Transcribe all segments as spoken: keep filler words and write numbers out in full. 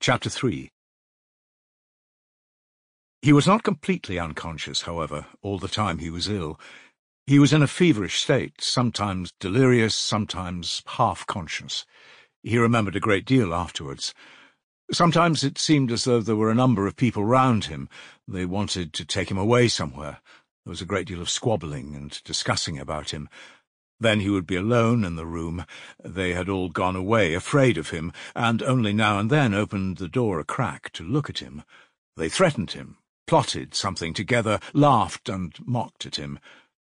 Chapter three. He was not completely unconscious, however, all the time he was ill. He was in a feverish state, sometimes delirious, sometimes half-conscious. He remembered a great deal afterwards. Sometimes it seemed as though there were a number of people round him. They wanted to take him away somewhere. There was a great deal of squabbling and discussing about him. Then he would be alone in the room. They had all gone away, afraid of him, and only now and then opened the door a crack to look at him. They threatened him, plotted something together, laughed and mocked at him.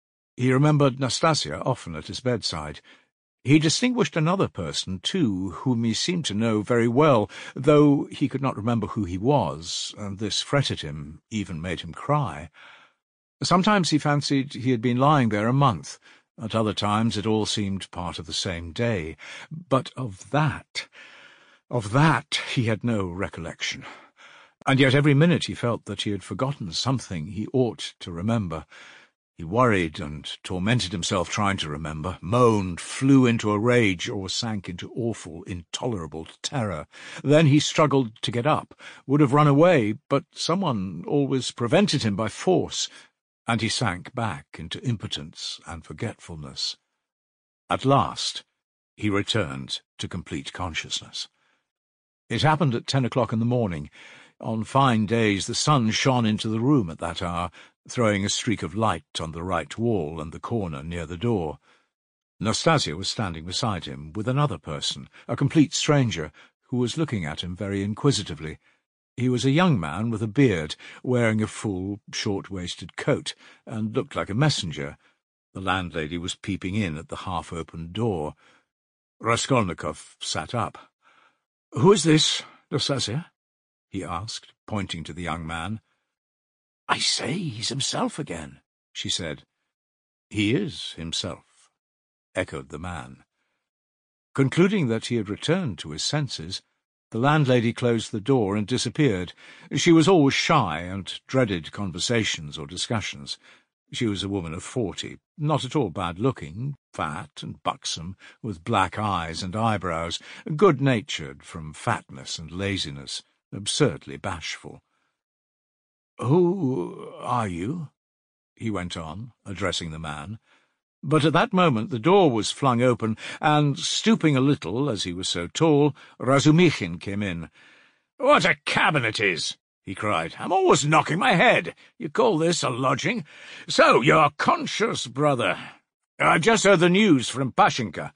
He remembered Nastasia often at his bedside. He distinguished another person, too, whom he seemed to know very well, though he could not remember who he was, and this fretted him, even made him cry. Sometimes he fancied he had been lying there a month. At other times it all seemed part of the same day. But of that, of that he had no recollection. And yet every minute he felt that he had forgotten something he ought to remember. He worried and tormented himself trying to remember, moaned, flew into a rage, or sank into awful, intolerable terror. Then he struggled to get up, would have run away, but someone always prevented him by force, and he sank back into impotence and forgetfulness. At last he returned to complete consciousness. It happened at ten o'clock in the morning. On fine days the sun shone into the room at that hour, throwing a streak of light on the right wall and the corner near the door. Nastasia was standing beside him with another person, a complete stranger, who was looking at him very inquisitively. He was a young man with a beard, wearing a full, short-waisted coat, and looked like a messenger. The landlady was peeping in at the half-opened door. Raskolnikov sat up. "Who is this, Nastasia?" he asked, pointing to the young man. "I say, he's himself again," she said. "He is himself," echoed the man. Concluding that he had returned to his senses, the landlady closed the door and disappeared. She was always shy and dreaded conversations or discussions. She was a woman of forty, not at all bad-looking, fat and buxom, with black eyes and eyebrows, good-natured from fatness and laziness, absurdly bashful. "Who are you?" he went on, addressing the man. But at that moment the door was flung open, and, stooping a little, as he was so tall, Razumichin came in. "What a cabin it is!" he cried. "I'm always knocking my head. You call this a lodging? So, you're conscious, brother. I've just heard the news from Pashenka."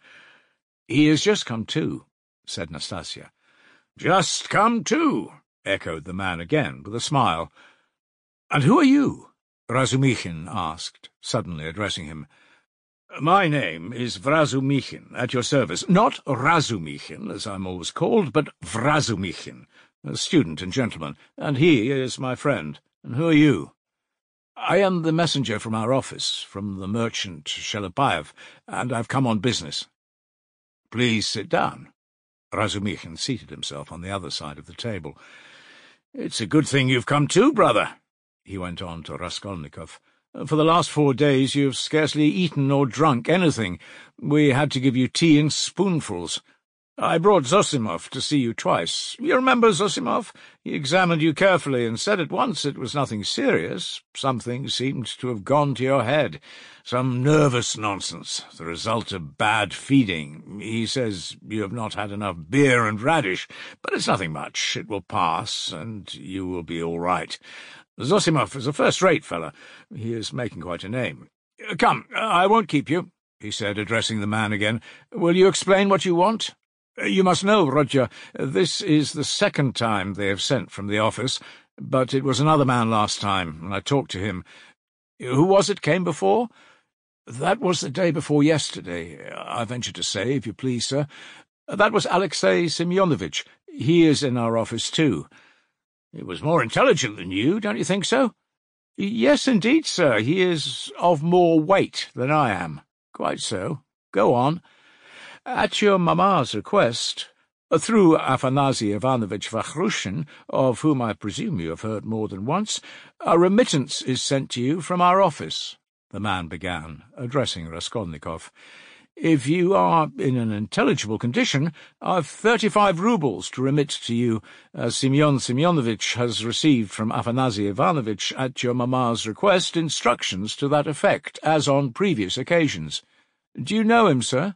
"He has just come to," said Nastasia. "Just come to," echoed the man again, with a smile. "And who are you?" Razumichin asked, suddenly addressing him. "My name is Vrasumichin, at your service. Not Razumichin, as I'm always called, but Vrasumichin, a student and gentleman, and he is my friend. And who are you?" "I am the messenger from our office, from the merchant Shelepaev, and I've come on business." "Please sit down." Razumichin seated himself on the other side of the table. "It's a good thing you've come too, brother," he went on to Raskolnikov. "For the last four days you've scarcely eaten or drunk anything. We had to give you tea in spoonfuls. I brought Zosimov to see you twice. You remember Zosimov? He examined you carefully and said at once it was nothing serious. Something seemed to have gone to your head. Some nervous nonsense, the result of bad feeding. He says you have not had enough beer and radish, but it's nothing much. It will pass, and you will be all right. Zosimov is a first-rate fellow. He is making quite a name. Come, I won't keep you," he said, addressing the man again. "Will you explain what you want? You must know, Rodya, this is the second time they have sent from the office, but it was another man last time, and I talked to him. Who was it came before?" "That was the day before yesterday, I venture to say, if you please, sir. That was Alexei Semyonovitch. He is in our office, too." "He was more intelligent than you, don't you think so?" "Yes, indeed, sir. He is of more weight than I am." "Quite so. Go on." "At your mamma's request, through Afanasy Ivanovitch Vakhrushin, of whom I presume you have heard more than once, a remittance is sent to you from our office," the man began, addressing Raskolnikov. If you are in an intelligible condition, I've thirty-five roubles to remit to you, as Semyon Semyonovitch has received from Afanasy Ivanovitch at your mamma's request instructions to that effect, as on previous occasions. Do you know him, sir?"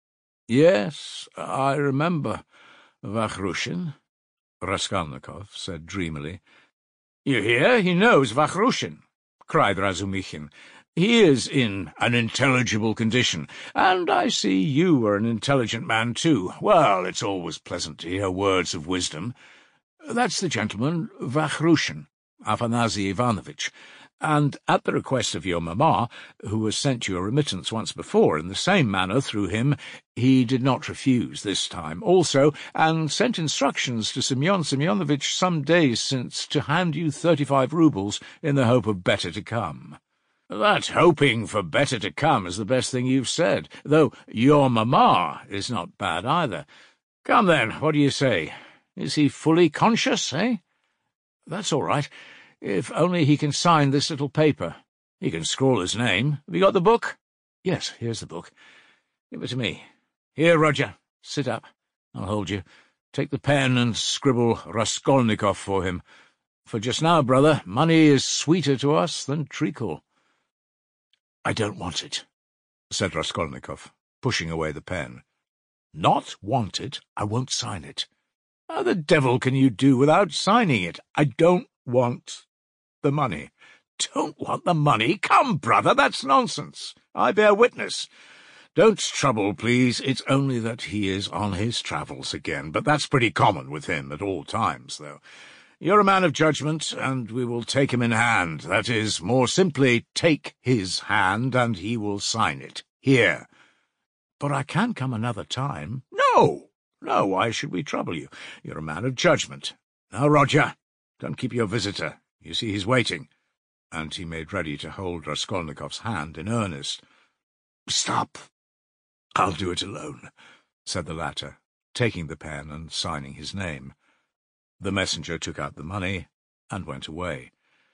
"Yes, I remember Vakhrushin," Raskolnikov said dreamily. "You hear? He knows Vakhrushin," cried Razumikhin. "He is in an intelligible condition, and I see you are an intelligent man too. Well, it's always pleasant to hear words of wisdom. That's the gentleman, Vakhrushin, Afanasy Ivanovitch, and at the request of your mamma, who has sent you a remittance once before in the same manner through him, he did not refuse this time also, and sent instructions to Semyon Semyonovitch some days since to hand you thirty-five roubles in the hope of better to come." "That hoping for better to come is the best thing you've said, though your mamma is not bad either. Come then, what do you say? Is he fully conscious, eh?" "That's all right, if only he can sign this little paper. He can scrawl his name. Have you got the book?" "Yes, here's the book. Give it to me. Here, Roger, sit up. I'll hold you. Take the pen and scribble Raskolnikov for him. For just now, brother, money is sweeter to us than treacle." "I don't want it," said Raskolnikov, pushing away the pen. "Not want it? I won't sign it." "How the devil can you do without signing it?" "I don't want the money." "Don't want the money? Come, brother, that's nonsense. I bear witness. Don't trouble, please. It's only that he is on his travels again, but that's pretty common with him at all times, though. You're a man of judgment, and we will take him in hand. That is, more simply, take his hand, and he will sign it. Here." "But I can come another time." "No, no, why should we trouble you? You're a man of judgment. Now, Roger, don't keep your visitor. You see he's waiting." And he made ready to hold Raskolnikov's hand in earnest. "Stop. I'll do it alone," said the latter, taking the pen and signing his name. The messenger took out the money and went away.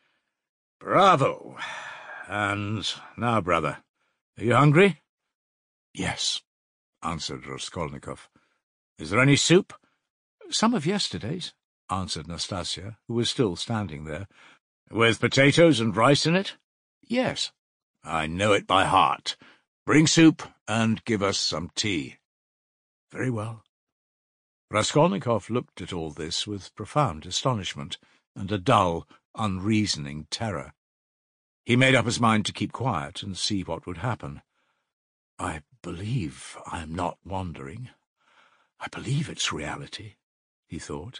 "Bravo! And now, brother, are you hungry?" "Yes," answered Raskolnikov. "Is there any soup?" "Some of yesterday's," answered Nastasya, who was still standing there. "With potatoes and rice in it?" "Yes." "I know it by heart. Bring soup and give us some tea." "Very well." Raskolnikov looked at all this with profound astonishment and a dull, unreasoning terror. He made up his mind to keep quiet and see what would happen. "I believe I am not wandering. I believe it's reality," he thought.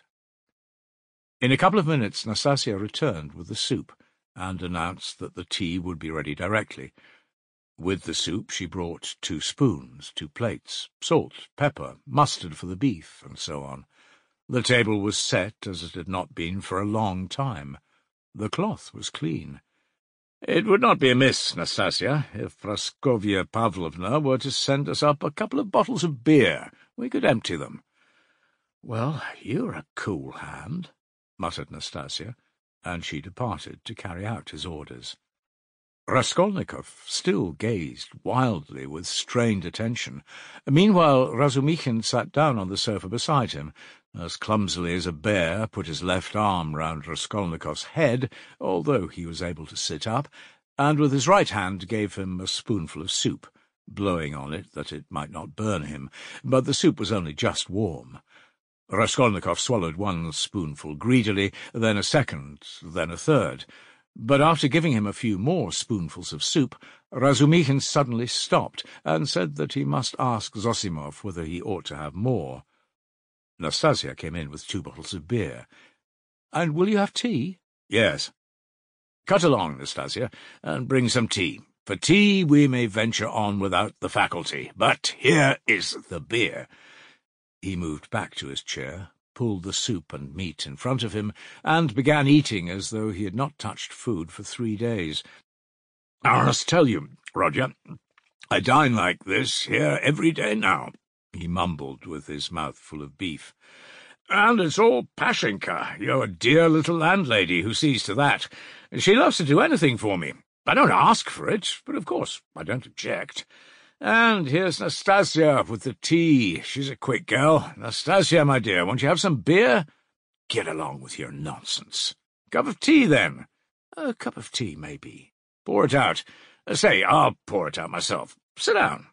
In a couple of minutes Nastasya returned with the soup and announced that the tea would be ready directly. With the soup she brought two spoons, two plates, salt, pepper, mustard for the beef, and so on. The table was set as it had not been for a long time. The cloth was clean. "It would not be amiss, Nastasya, if Praskovya Pavlovna were to send us up a couple of bottles of beer. We could empty them." "Well, you're a cool hand," muttered Nastasya, and she departed to carry out his orders. Raskolnikov still gazed wildly with strained attention. Meanwhile Razumikhin sat down on the sofa beside him, as clumsily as a bear put his left arm round Raskolnikov's head, although he was able to sit up, and with his right hand gave him a spoonful of soup, blowing on it that it might not burn him, but the soup was only just warm. Raskolnikov swallowed one spoonful greedily, then a second, then a third. But after giving him a few more spoonfuls of soup, Razumikhin suddenly stopped and said that he must ask Zosimov whether he ought to have more. Nastasya came in with two bottles of beer. "And will you have tea?" "Yes." "Cut along, Nastasya, and bring some tea. For tea we may venture on without the faculty, but here is the beer." He moved back to his chair, pulled the soup and meat in front of him, and began eating as though he had not touched food for three days. "I must tell you, Roger, I dine like this here every day now," he mumbled with his mouth full of beef. "And it's all Pashenka, your dear little landlady, who sees to that. She loves to do anything for me. I don't ask for it, but of course I don't object. And here's Nastasia with the tea. She's a quick girl. Nastasia, my dear, won't you have some beer? Get along with your nonsense. Cup of tea, then. A cup of tea, maybe. Pour it out. Say, I'll pour it out myself. Sit down.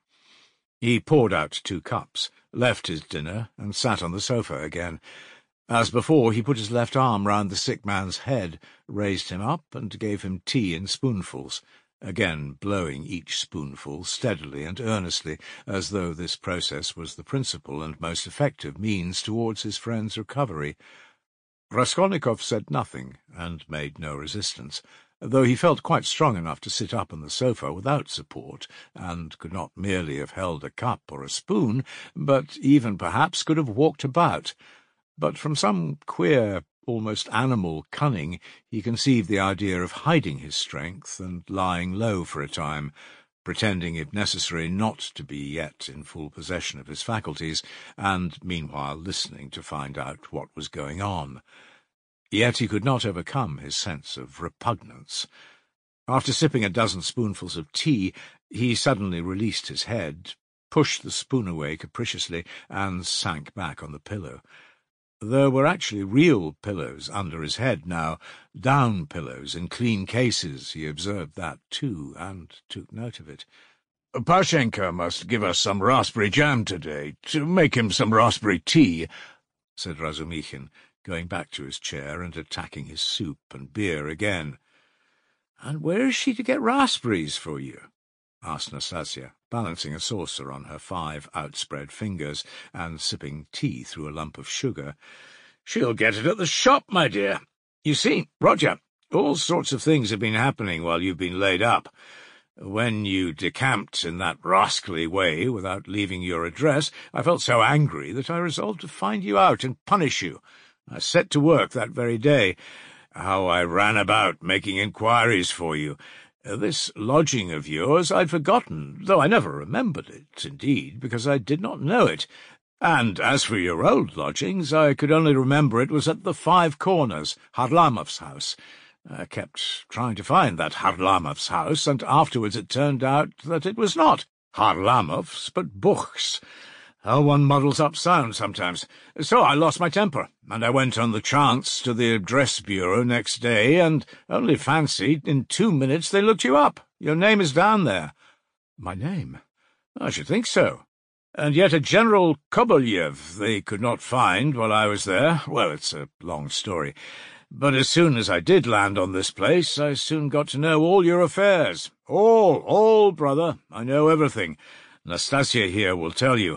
He poured out two cups, left his dinner, and sat on the sofa again. As before, he put his left arm round the sick man's head, raised him up, and gave him tea in spoonfuls, again blowing each spoonful steadily and earnestly, as though this process was the principal and most effective means towards his friend's recovery. Raskolnikov said nothing, and made no resistance, though he felt quite strong enough to sit up on the sofa without support, and could not merely have held a cup or a spoon, but even perhaps could have walked about. But from some queer, almost animal cunning, he conceived the idea of hiding his strength and lying low for a time, pretending, if necessary, not to be yet in full possession of his faculties, and meanwhile listening to find out what was going on. Yet he could not overcome his sense of repugnance. After sipping a dozen spoonfuls of tea, he suddenly released his head, pushed the spoon away capriciously, and sank back on the pillow. There were actually real pillows under his head now, down pillows in clean cases. He observed that too, and took note of it. "Pashenka must give us some raspberry jam today, to make him some raspberry tea," said Razumikhin, going back to his chair and attacking his soup and beer again. "And where is she to get raspberries for you?" asked Nastasia, balancing a saucer on her five outspread fingers and sipping tea through a lump of sugar. "She'll get it at the shop, my dear. You see, Roger, all sorts of things have been happening while you've been laid up. When you decamped in that rascally way without leaving your address, I felt so angry that I resolved to find you out and punish you. I set to work that very day. How I ran about making inquiries for you. This lodging of yours I'd forgotten, though I never remembered it, indeed, because I did not know it. And as for your old lodgings, I could only remember it was at the Five Corners, Harlamov's house. I kept trying to find that Harlamov's house, and afterwards it turned out that it was not Harlamov's, but Buch's. How one muddles up sound sometimes. So I lost my temper, and I went on the chance to the address bureau next day, and only fancy, in two minutes they looked you up. Your name is down there." "My name?" "I should think so. And yet a General Kobolyev they could not find while I was there. Well, it's a long story. But as soon as I did land on this place, I soon got to know all your affairs. All, all, brother. I know everything. Nastasia here will tell you.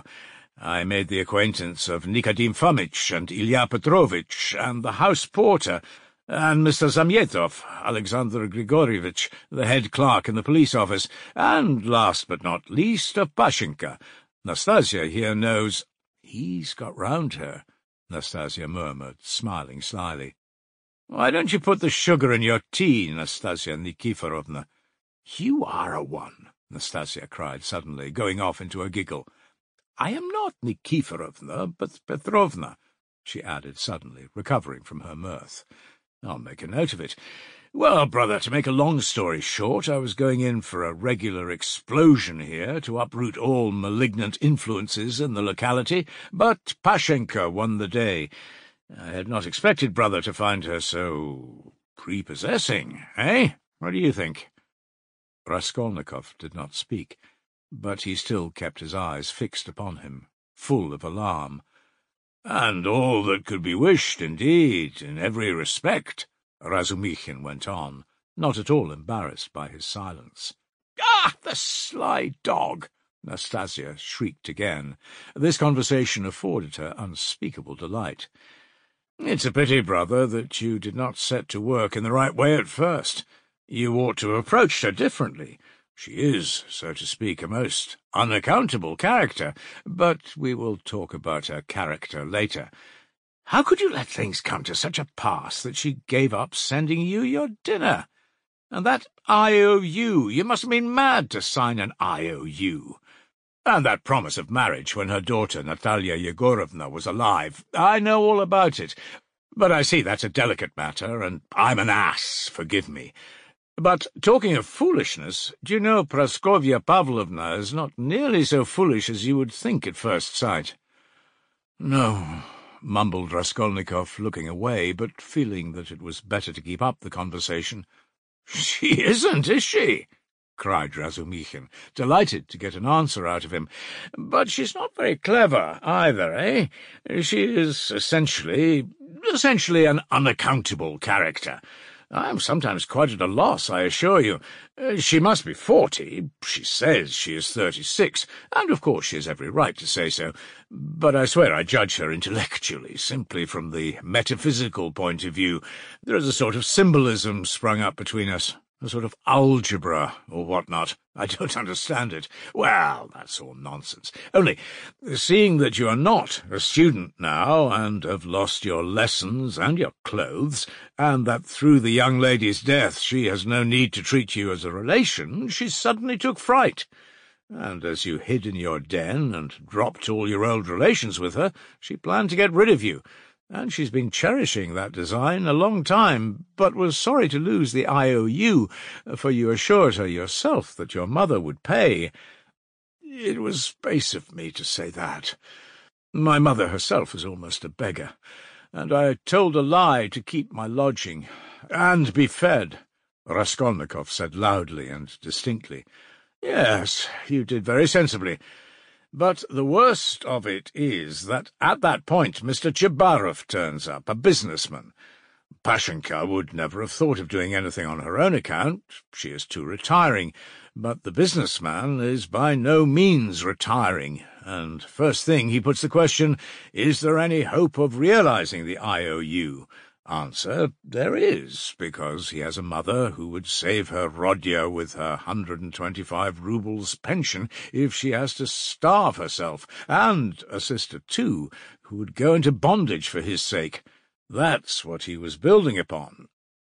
I made the acquaintance of Nikodim Fomitch and Ilya Petrovitch, and the house porter, and Mister Zamyetov, Alexander Grigorievich, the head clerk in the police office, and, last but not least, of Pashenka. Nastasia here knows—" "He's got round her," Nastasia murmured, smiling slyly. "Why don't you put the sugar in your tea, Nastasia Nikiforovna?" "You are a one!" Nastasia cried suddenly, going off into a giggle. "I am not Nikiforovna, but Petrovna," she added suddenly, recovering from her mirth. "I'll make a note of it. Well, brother, to make a long story short, I was going in for a regular explosion here to uproot all malignant influences in the locality, but Pashenka won the day. I had not expected, brother, to find her so prepossessing, eh? What do you think?" Raskolnikov did not speak, but he still kept his eyes fixed upon him, full of alarm. "And all that could be wished, indeed, in every respect," Razumikhin went on, not at all embarrassed by his silence. "Ah, the sly dog!" Nastasia shrieked again. This conversation afforded her unspeakable delight. "It's a pity, brother, that you did not set to work in the right way at first. You ought to have approached her differently. She is, so to speak, a most unaccountable character, but we will talk about her character later. How could you let things come to such a pass that she gave up sending you your dinner? And that I O U, you must have been mad to sign an I O U. And that promise of marriage when her daughter Natalia Yegorovna was alive. I know all about it, but I see that's a delicate matter, and I'm an ass, forgive me. But talking of foolishness, do you know Praskovya Pavlovna is not nearly so foolish as you would think at first sight?" "No," mumbled Raskolnikov, looking away, but feeling that it was better to keep up the conversation. "She isn't, is she?" cried Razumikhin, delighted to get an answer out of him. "But she's not very clever either, eh? She is essentially, essentially an unaccountable character. I am sometimes quite at a loss, I assure you. Uh, she must be forty. She says she is thirty-six, and of course she has every right to say so. But I swear I judge her intellectually, simply from the metaphysical point of view. There is a sort of symbolism sprung up between us. A sort of algebra, or what-not. I don't understand it. Well, that's all nonsense. Only, seeing that you are not a student now, and have lost your lessons and your clothes, and that through the young lady's death she has no need to treat you as a relation, she suddenly took fright. And as you hid in your den and dropped all your old relations with her, she planned to get rid of you. And she's been cherishing that design a long time, but was sorry to lose the I O U, for you assured her yourself that your mother would pay. It was base of me to say that. My mother herself is almost a beggar, and I told a lie to keep my lodging, and be fed," Raskolnikov said loudly and distinctly. "Yes, you did very sensibly. But the worst of it is that at that point Mister Tchebarov turns up, a businessman. Pashenka would never have thought of doing anything on her own account. She is too retiring. But the businessman is by no means retiring, and first thing he puts the question, is there any hope of realizing the I O U? Answer, there is, because he has a mother who would save her Rodya with her one hundred and twenty-five roubles pension if she has to starve herself, and a sister, too, who would go into bondage for his sake. That's what he was building upon.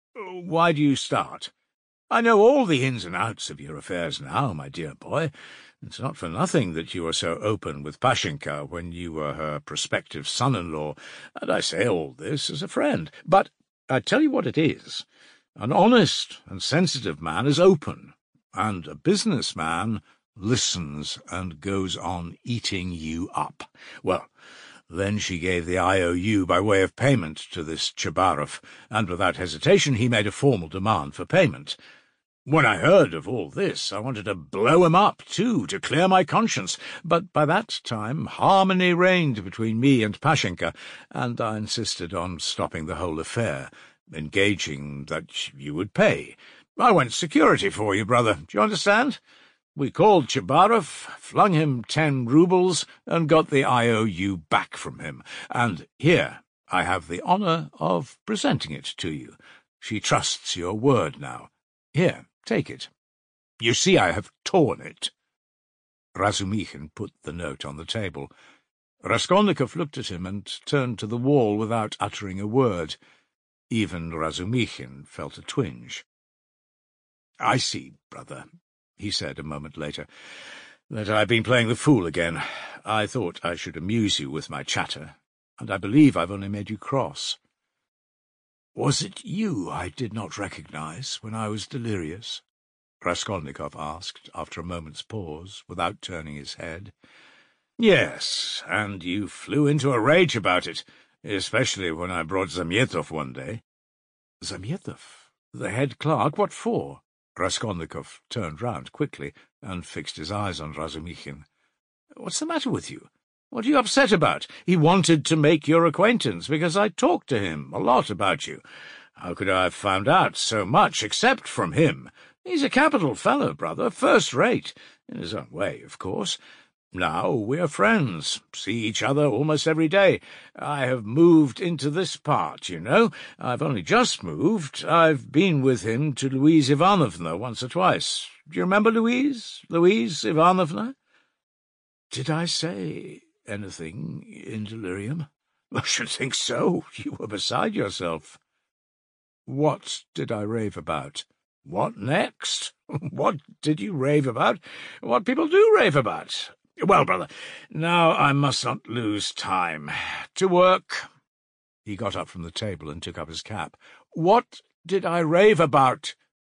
Why do you start? I know all the ins and outs of your affairs now, my dear boy. It's not for nothing that you were so open with Pashenka when you were her prospective son-in-law, and I say all this as a friend. But I tell you what it is. An honest and sensitive man is open, and a businessman listens and goes on eating you up. Well, then she gave the I O U by way of payment to this Tchebarov, and without hesitation he made a formal demand for payment. When I heard of all this, I wanted to blow him up, too, to clear my conscience, but by that time harmony reigned between me and Pashenka, and I insisted on stopping the whole affair, engaging that you would pay. I went security for you, brother, do you understand? We called Tchebarov, flung him ten roubles, and got the I O U back from him, and here I have the honour of presenting it to you. She trusts your word now. Here, take it. You see I have torn it." Razumikhin put the note on the table. Raskolnikov looked at him and turned to the wall without uttering a word. Even Razumikhin felt a twinge. "I see, brother," he said a moment later, "that I've been playing the fool again. I thought I should amuse you with my chatter, and I believe I've only made you cross. Was it you I did not recognize when I was delirious?" Raskolnikov asked, after a moment's pause, without turning his head. "Yes, and you flew into a rage about it, especially when I brought Zamyetov one day." "Zamyetov? The head clerk? What for?" Raskolnikov turned round quickly and fixed his eyes on Razumikhin. "What's the matter with you? What are you upset about? He wanted to make your acquaintance, because I talked to him a lot about you. How could I have found out so much, except from him? He's a capital fellow, brother, first-rate, in his own way, of course. Now we are friends, see each other almost every day. I have moved into this part, you know. I've only just moved. I've been with him to Louise Ivanovna once or twice. Do you remember Louise? Louise Ivanovna?" "Did I say anything in delirium?" "I should think so. You were beside yourself." "What did I rave about?" "What next? What did you rave about? What people do rave about. Well, brother, now I must not lose time. To work." He got up from the table and took up his cap. "What did I rave about?"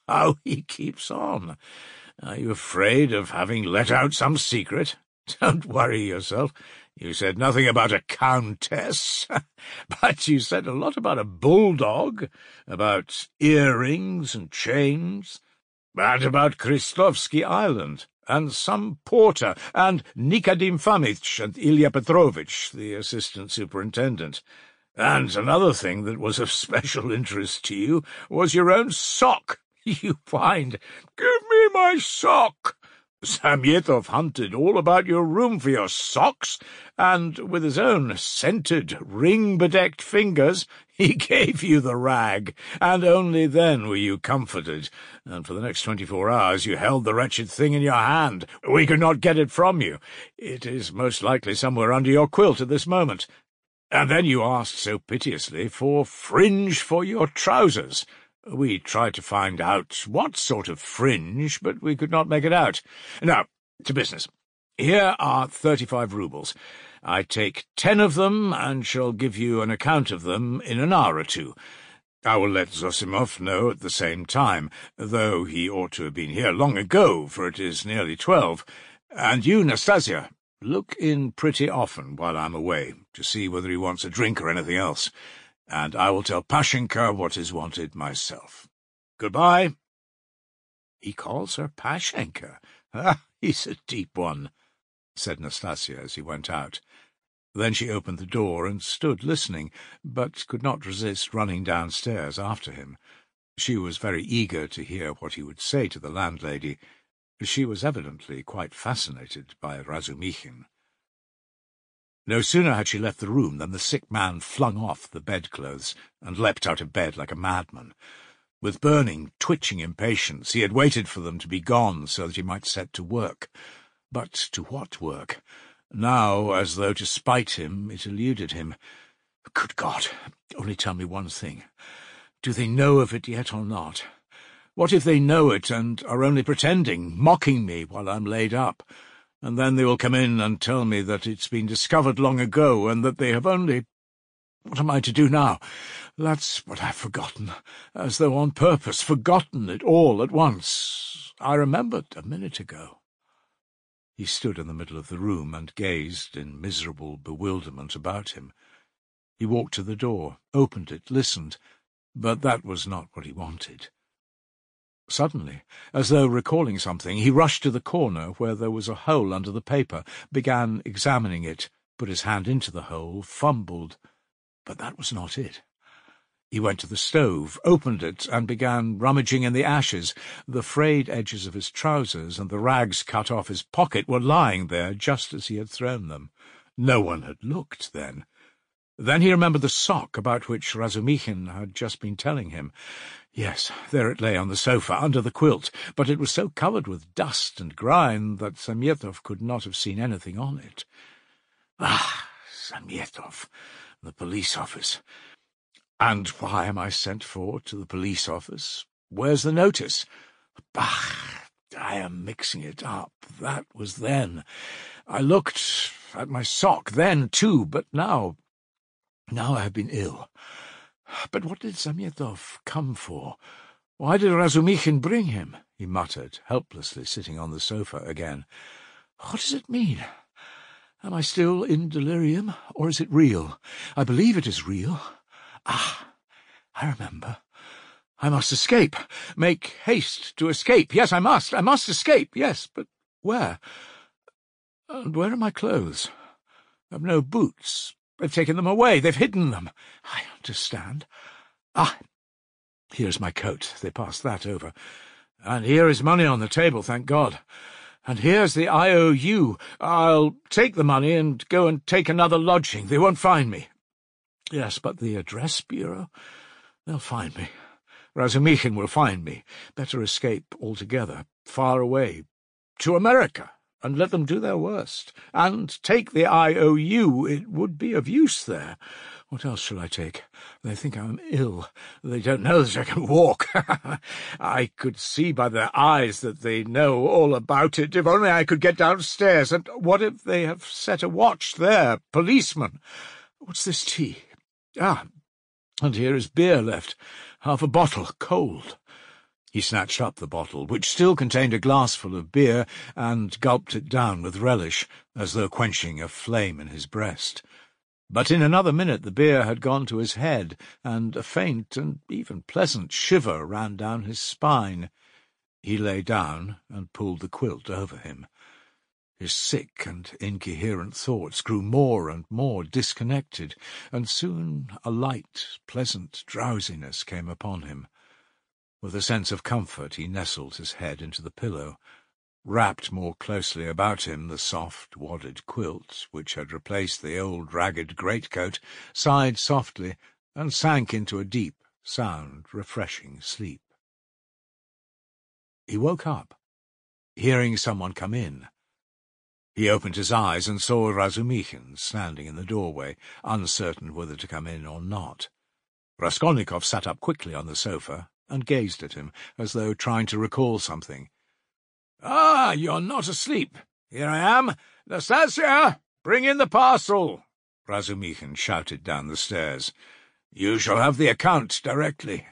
How he keeps on. Are you afraid of having let out some secret? Don't worry yourself. You said nothing about a countess, but you said a lot about a bulldog, about earrings and chains, and about Kristovsky Island, and some porter, and Nikodim Fomitch and Ilya Petrovitch, the assistant superintendent. And another thing that was of special interest to you was your own sock. You whined, "Give me my sock!" Samyetov hunted all about your room for your socks, and with his own scented, ring-bedecked fingers, he gave you the rag, and only then were you comforted, and for the next twenty-four hours you held the wretched thing in your hand. We could not get it from you. It is most likely somewhere under your quilt at this moment. And then you asked so piteously for fringe for your trousers. We tried to find out what sort of fringe, but we could not make it out. Now, to business. Here are thirty-five roubles. I take ten of them, and shall give you an account of them in an hour or two. I will let Zosimov know at the same time, though he ought to have been here long ago, for it is nearly twelve. And you, Nastasia, look in pretty often while I'm away, to see whether he wants a drink or anything else. And I will tell Pashenka what is wanted myself. Goodbye. He calls her Pashenka. Ah, he's a deep one, said Nastasia as he went out. Then she opened the door and stood listening, but could not resist running downstairs after him. She was very eager to hear what he would say to the landlady. She was evidently quite fascinated by Razumikhin. No sooner had she left the room than the sick man flung off the bedclothes and leapt out of bed like a madman. With burning, twitching impatience, he had waited for them to be gone so that he might set to work. But to what work? Now, as though to spite him, it eluded him. Good God! Only tell me one thing. Do they know of it yet or not? What if they know it and are only pretending, mocking me while I'm laid up? And then they will come in and tell me that it's been discovered long ago, and that they have only— What am I to do now? That's what I've forgotten, as though on purpose, forgotten it all at once. I remembered a minute ago. He stood in the middle of the room and gazed in miserable bewilderment about him. He walked to the door, opened it, listened, but that was not what he wanted. Suddenly, as though recalling something, he rushed to the corner where there was a hole under the paper, began examining it, put his hand into the hole, fumbled. But that was not it. He went to the stove, opened it, and began rummaging in the ashes. The frayed edges of his trousers and the rags cut off his pocket were lying there just as he had thrown them. No one had looked then. Then he remembered the sock about which Razumikhin had just been telling him. Yes, there it lay on the sofa, under the quilt, but it was so covered with dust and grime that Samyetov could not have seen anything on it. Ah, Samyetov, the police office. And why am I sent for to the police office? Where's the notice? Bah, I am mixing it up. That was then. I looked at my sock then, too, but now— Now I have been ill. But what did Samyetov come for? Why did Razumikhin bring him? He muttered, helplessly sitting on the sofa again. What does it mean? Am I still in delirium, or is it real? I believe it is real. Ah, I remember. I must escape. Make haste to escape. Yes, I must. I must escape. Yes, but where? And where are my clothes? I've no boots. They've taken them away. They've hidden them. I understand. Ah, here's my coat. They passed that over. And here is money on the table, thank God. And here's the I O U. I'll take the money and go and take another lodging. They won't find me. Yes, but the address bureau? They'll find me. Razumikhin will find me. Better escape altogether, far away, to America. And let them do their worst, and take the I O U. It would be of use there. What else shall I take? They think I am ill. They don't know that I can walk. I could see by their eyes that they know all about it. If only I could get downstairs. And what if they have set a watch there? Policeman. What's this tea? Ah, and here is beer left. Half a bottle, cold. He snatched up the bottle, which still contained a glassful of beer, and gulped it down with relish, as though quenching a flame in his breast. But in another minute the beer had gone to his head, and a faint and even pleasant shiver ran down his spine. He lay down and pulled the quilt over him. His sick and incoherent thoughts grew more and more disconnected, and soon a light, pleasant drowsiness came upon him. With a sense of comfort he nestled his head into the pillow, wrapped more closely about him the soft, wadded quilt which had replaced the old ragged greatcoat, sighed softly, and sank into a deep, sound, refreshing sleep. He woke up, hearing someone come in. He opened his eyes and saw Razumikhin standing in the doorway, uncertain whether to come in or not. Raskolnikov sat up quickly on the sofa and gazed at him, as though trying to recall something. "Ah, you're not asleep. Here I am. Nastasya, bring in the parcel," Razumikhin shouted down the stairs. "You shall have the account directly."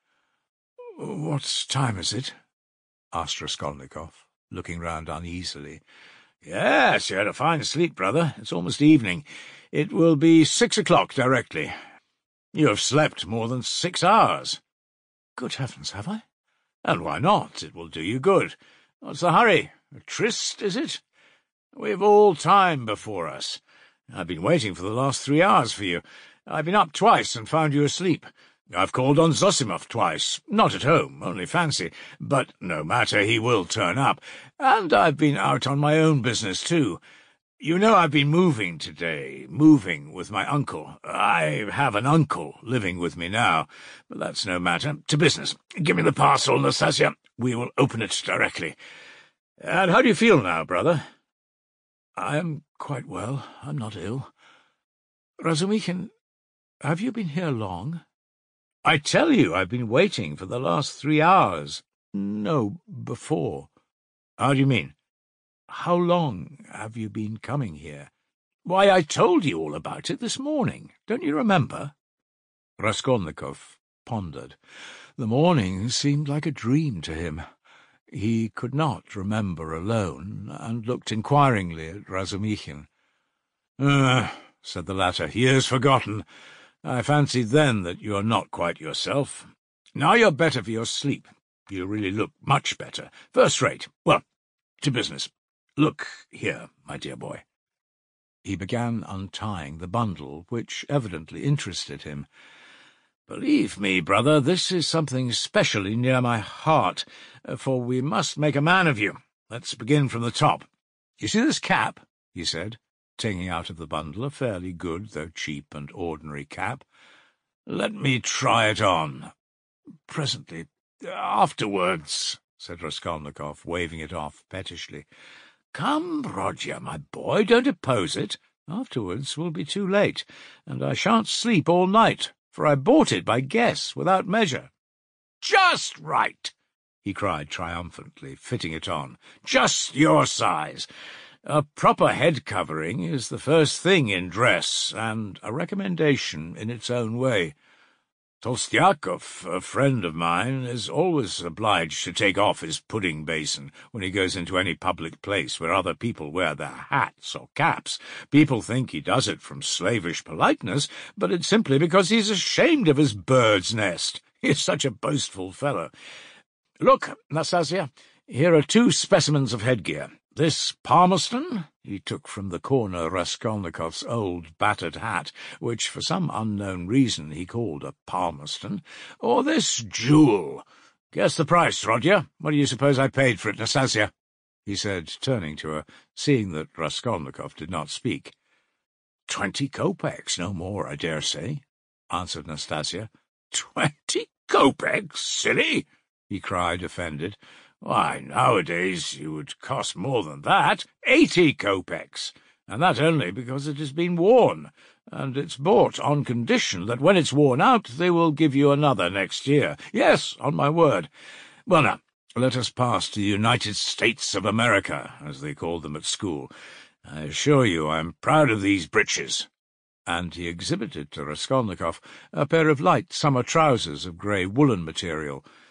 "What time is it?" asked Raskolnikov, looking round uneasily. "Yes, you had a fine sleep, brother. It's almost evening. It will be six o'clock directly. You have slept more than six hours." "Good heavens, have I?" "And why not? It will do you good. What's the hurry? A tryst, is it? We've all time before us. I've been waiting for the last three hours for you. I've been up twice and found you asleep. I've called on Zosimov twice, not at home, only fancy, but no matter, he will turn up. And I've been out on my own business, too. You know I've been moving today, moving with my uncle. I have an uncle living with me now, but that's no matter. To business. Give me the parcel, Nastasya. We will open it directly. And how do you feel now, brother?" "I am quite well. I'm not ill. Razumikhin, have you been here long?" "I tell you, I've been waiting for the last three hours. No, before." "How do you mean?" "How long have you been coming here?" "Why, I told you all about it this morning. Don't you remember?" Raskolnikov pondered. The morning seemed like a dream to him. He could not remember alone, and looked inquiringly at Razumikhin. "Ah," said the latter, "years forgotten. I fancied then that you are not quite yourself. Now you're better for your sleep. You really look much better. First rate. Well, to business. Look here, my dear boy." He began untying the bundle, which evidently interested him. "Believe me, brother, this is something specially near my heart, for we must make a man of you. Let's begin from the top. You see this cap?" he said, taking out of the bundle a fairly good, though cheap and ordinary cap. "Let me try it on." "Presently. Afterwards," said Raskolnikov, waving it off pettishly. "Come, Rodya, my boy, don't oppose it. Afterwards will be too late, and I shan't sleep all night, for I bought it by guess, without measure." "Just right," he cried triumphantly, fitting it on. "Just your size. A proper head covering is the first thing in dress, and a recommendation in its own way. Tolstyakov, a friend of mine, is always obliged to take off his pudding basin when he goes into any public place where other people wear their hats or caps. People think he does it from slavish politeness, but it's simply because he's ashamed of his bird's nest. He's such a boastful fellow. Look, Nastasya, here are two specimens of headgear. This Palmerston," he took from the corner Raskolnikov's old battered hat, which for some unknown reason he called a Palmerston, "or this jewel. Guess the price, Rodya. What do you suppose I paid for it, Nastasya?" he said, turning to her, seeing that Raskolnikov did not speak. "Twenty kopecks, no more, I dare say," answered Nastasya. "Twenty kopecks, silly!" he cried, offended. "Why, nowadays you would cost more than that. Eighty kopecks, and that only because it has been worn, and it's bought on condition that when it's worn out they will give you another next year. Yes, on my word. Well, now, let us pass to the United States of America, as they called them at school. I assure you I'm proud of these breeches." And he exhibited to Raskolnikov a pair of light summer trousers of grey woolen material.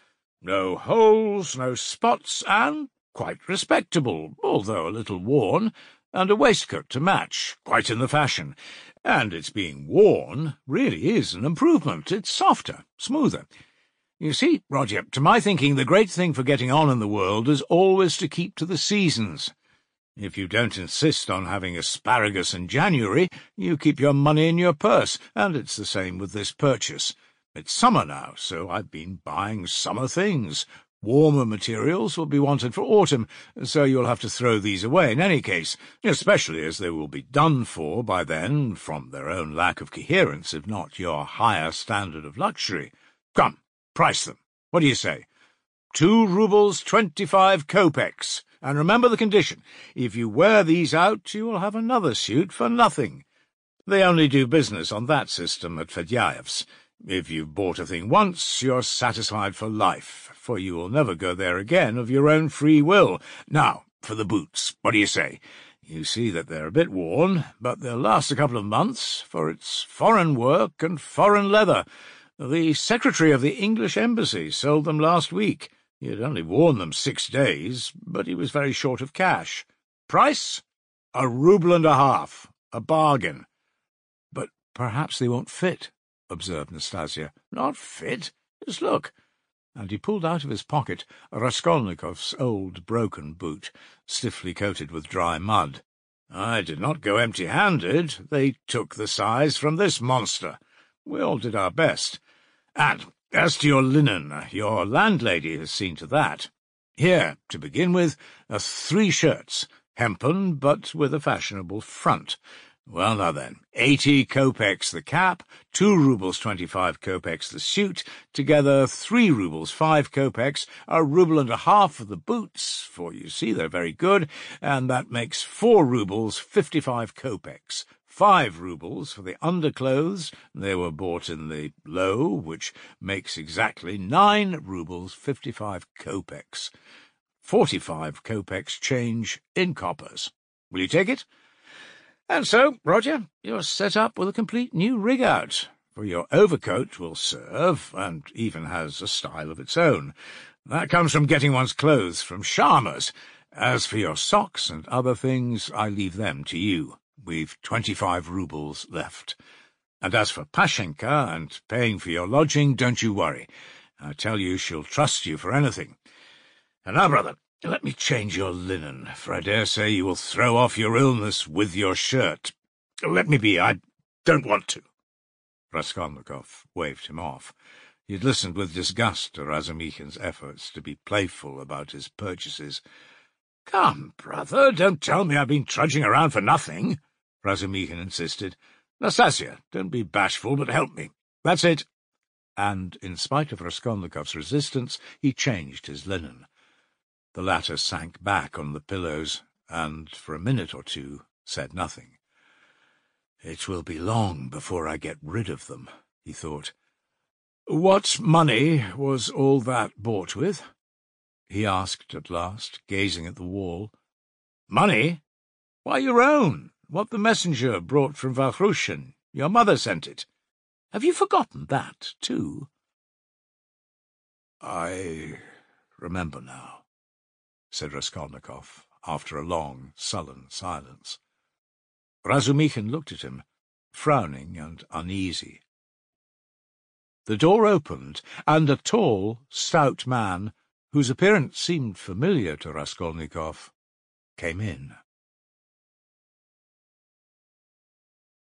No holes, no spots, and quite respectable, although a little worn, and a waistcoat to match, quite in the fashion. And its being worn really is an improvement. It's softer, smoother. You see, Roger, to my thinking, the great thing for getting on in the world is always to keep to the seasons. If you don't insist on having asparagus in January, you keep your money in your purse, and it's the same with this purchase. It's summer now, so I've been buying summer things. Warmer materials will be wanted for autumn, so you'll have to throw these away in any case, especially as they will be done for by then, from their own lack of coherence, if not your higher standard of luxury. Come, price them. What do you say? Two roubles twenty-five kopecks. And remember the condition. If you wear these out, you will have another suit for nothing. They only do business on that system at Fedyaev's. If you've bought a thing once, you're satisfied for life, for you will never go there again of your own free will. Now, for the boots, what do you say? You see that they're a bit worn, but they'll last a couple of months, for it's foreign work and foreign leather. The secretary of the English embassy sold them last week. He had only worn them six days, but he was very short of cash. Price? A rouble and a half. A bargain. But perhaps they won't fit, observed Nastasia. Not fit? Just look. And he pulled out of his pocket Raskolnikov's old broken boot, stiffly coated with dry mud. I did not go empty-handed. They took the size from this monster. We all did our best. And as to your linen, your landlady has seen to that. Here, to begin with, are three shirts, hempen, but with a fashionable front. Well, now then, eighty kopecks the cap, two roubles twenty-five kopecks the suit, together three roubles five kopecks, a rouble and a half for the boots, for you see they're very good, and that makes four roubles fifty-five kopecks. Five roubles for the underclothes. They were bought in the low, which makes exactly nine roubles fifty-five kopecks. Forty-five kopecks change in coppers. Will you take it? And so, Roger, you're set up with a complete new rig-out, for your overcoat will serve, and even has a style of its own. That comes from getting one's clothes from Sharma's. As for your socks and other things, I leave them to you. We've twenty-five roubles left. And as for Pashenka and paying for your lodging, don't you worry. I tell you she'll trust you for anything. And now, brother, let me change your linen, for I dare say you will throw off your illness with your shirt. Let me be, I don't want to. Raskolnikov waved him off. He had listened with disgust to Razumikhin's efforts to be playful about his purchases. Come, brother, don't tell me I've been trudging around for nothing, Razumikhin insisted. Nastasia, don't be bashful, but help me. That's it. And, in spite of Raskolnikov's resistance, he changed his linen. The latter sank back on the pillows, and, for a minute or two, said nothing. It will be long before I get rid of them, he thought. What money was all that bought with? He asked at last, gazing at the wall. Money? Why, your own. What the messenger brought from Vahrushin. Your mother sent it. Have you forgotten that, too? I remember now, said Raskolnikov, after a long, sullen silence. Razumikhin looked at him, frowning and uneasy. The door opened, and a tall, stout man, whose appearance seemed familiar to Raskolnikov, came in.